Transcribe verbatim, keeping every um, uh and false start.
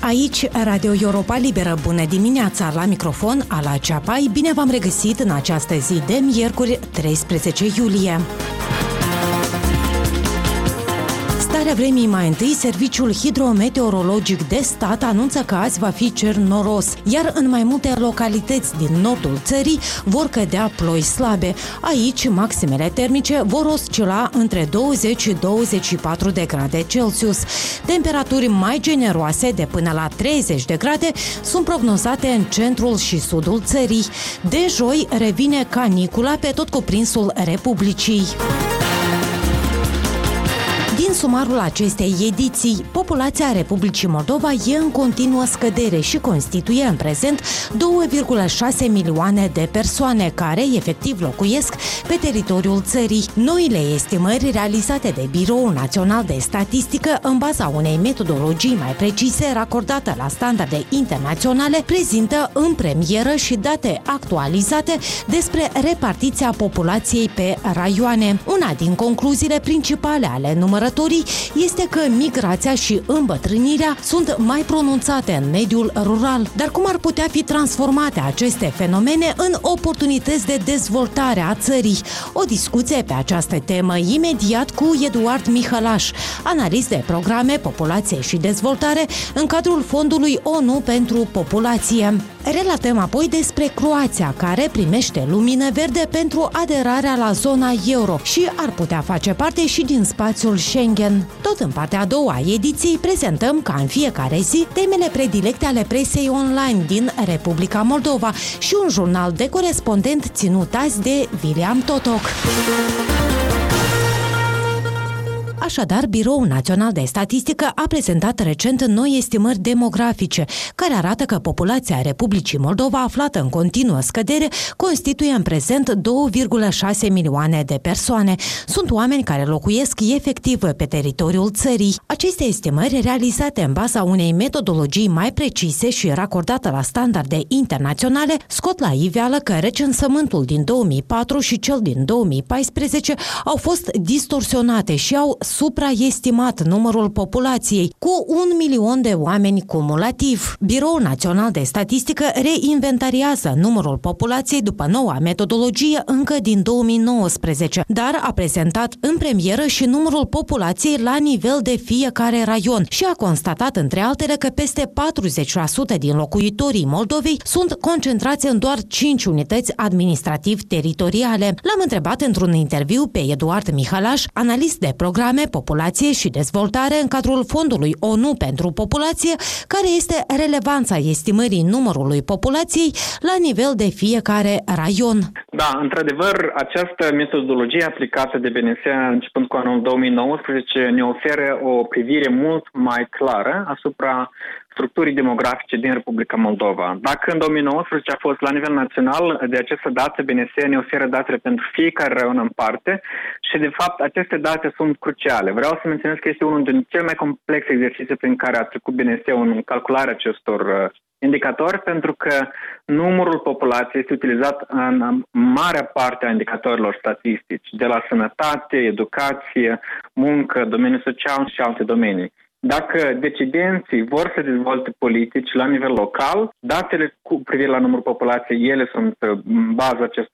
Aici, Radio Europa Liberă, bună dimineața, la microfon, Ala Ceapai, bine v-am regăsit în această zi de miercuri, treisprezece iulie. Starea vremii mai întâi, Serviciul Hidrometeorologic de Stat anunță că azi va fi cer noros, iar în mai multe localități din nordul țării vor cădea ploi slabe. Aici, maximele termice vor oscila între douăzeci și douăzeci și patru de grade Celsius. Temperaturi mai generoase, de până la treizeci de grade, sunt prognozate în centrul și sudul țării. De joi revine canicula pe tot cuprinsul Republicii. Din sumarul acestei ediții, populația Republicii Moldova e în continuă scădere și constituie în prezent două virgulă șase milioane de persoane care efectiv locuiesc pe teritoriul țării. Noile estimări realizate de Biroul Național de Statistică în baza unei metodologii mai precise racordate la standarde internaționale prezintă în premieră și date actualizate despre repartiția populației pe raioane. Una din concluziile principale ale numărătorii este că migrația și îmbătrânirea sunt mai pronunțate în mediul rural. Dar cum ar putea fi transformate aceste fenomene în oportunități de dezvoltare a țării? O discuție pe această temă imediat cu Eduard Mihălaș, analist de programe, populație și dezvoltare în cadrul Fondului O N U pentru Populație. Relatăm apoi despre Croația, care primește lumină verde pentru aderarea la zona euro și ar putea face parte și din spațiul Schengen. Tot în partea a doua a ediției prezentăm, ca în fiecare zi, temele predilecte ale presei online din Republica Moldova și un jurnal de corespondent ținut azi de William Totoc. Așadar, Biroul Național de Statistică a prezentat recent noi estimări demografice, care arată că populația Republicii Moldova, aflată în continuă scădere, constituie în prezent două virgulă șase milioane de persoane. Sunt oameni care locuiesc efectiv pe teritoriul țării. Aceste estimări, realizate în baza unei metodologii mai precise și racordate la standarde internaționale, scot la iveală că recensământul din două mii patru și cel din două mii paisprezece au fost distorsionate și au supraestimat numărul populației cu un milion de oameni cumulativ. Biroul Național de Statistică reinventariază numărul populației după noua metodologie încă din două mii nouăsprezece, dar a prezentat în premieră și numărul populației la nivel de fiecare raion și a constatat, între altele, că peste patruzeci la sută din locuitorii Moldovei sunt concentrați în doar cinci unități administrativ-teritoriale. L-am întrebat într-un interviu pe Eduard Mihălaș, analist de programe, populație și dezvoltare în cadrul Fondului O N U pentru Populație, care este relevanța estimării numărului populației la nivel de fiecare raion. Da, într-adevăr, această metodologie aplicată de B N S începând cu anul două mii nouăsprezece ne oferă o privire mult mai clară asupra structurii demografice din Republica Moldova. Dacă în două mii nouăsprezece a fost la nivel național, de această dată B N S ne oferă datele pentru fiecare raion în parte și, de fapt, aceste date sunt cruciale. Vreau să menționez că este unul din cele mai complexe exerciții prin care a trecut B N S în calcularea acestor indicatori, pentru că numărul populației este utilizat în marea parte a indicatorilor statistici, de la sănătate, educație, muncă, domeniul social și alte domenii. Dacă decidenții vor să dezvolte politici la nivel local, datele cu privire la numărul populației, ele sunt baza acest,